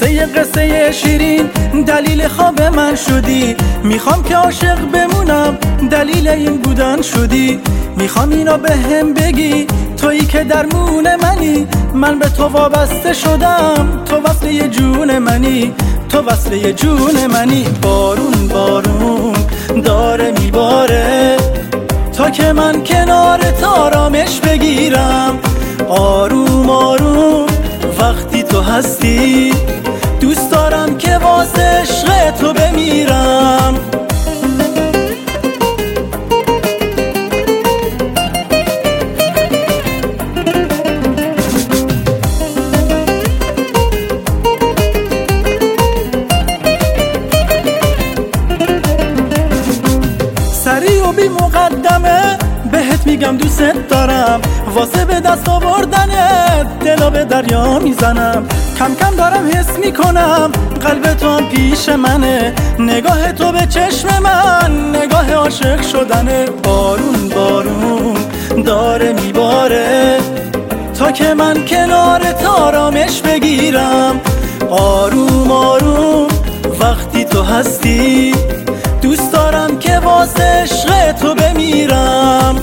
مثل یه قصه شیرین دلیل خواب من شدی. میخوام که عاشق بمونم دلیل این بودن شدی. میخوام اینو به هم بگی تویی که درمون منی. من به تو وابسته شدم، تو وصل یه جون منی، تو وصل یه جون منی. بارون بارون داره میباره تا که من کنارت آرامش بگیرم. آروم آروم وقتی تو هستی دوست دارم که واسه عشق تو بمیرم. سریع و بی مقدمه بهت میگم دوست دارم. واسه به دست آوردنت دلو به دریا میزنم. کم کم دارم حس میکنم قلب تو هم پیش منه. نگاه تو به چشم من نگاه عاشق شدنه. بارون بارون داره میباره تا که من کنارت آرامش بگیرم. آروم آروم وقتی تو هستی دوست دارم که واسه عشق تو بمیرم.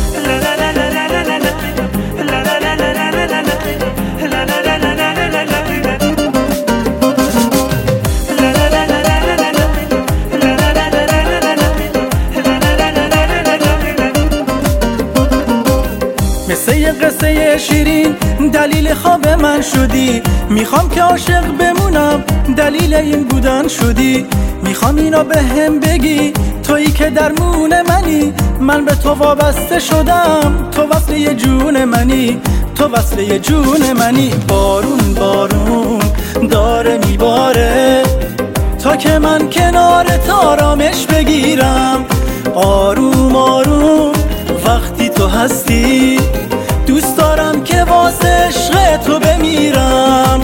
مثل یه قصه شیرین دلیل خواب من شدی. میخوام که عاشق بمونم دلیل این بودن شدی. میخوام اینو به هم بگی تویی که درمون منی. من به تو وابسته شدم، تو وصل یه جون منی، تو وصل یه جون منی. بارون بارون داره میباره تا که من کنارت آرامش بگیرم. آروم آروم وقتی تو هستی دوست دارم که واسه عشق تو بمیرم.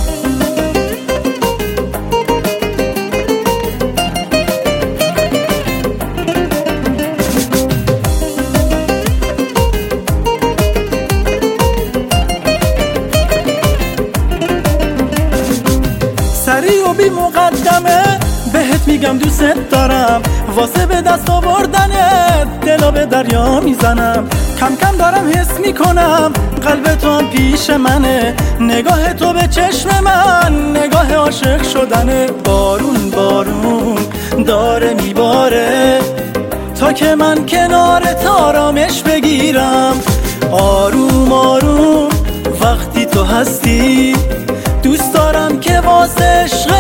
سریع و بی مقدمه بهت میگم دوست دارم. واسه به دست آوردنت دلو به دریا میزنم. کم کم دارم حس میکنم قلب تو هم پیش منه. نگاه تو به چشم من نگاه عاشق شدنه. بارون بارون داره میباره تا که من کنارت آرامش بگیرم. آروم آروم وقتی تو هستی دوست دارم که واسه عشق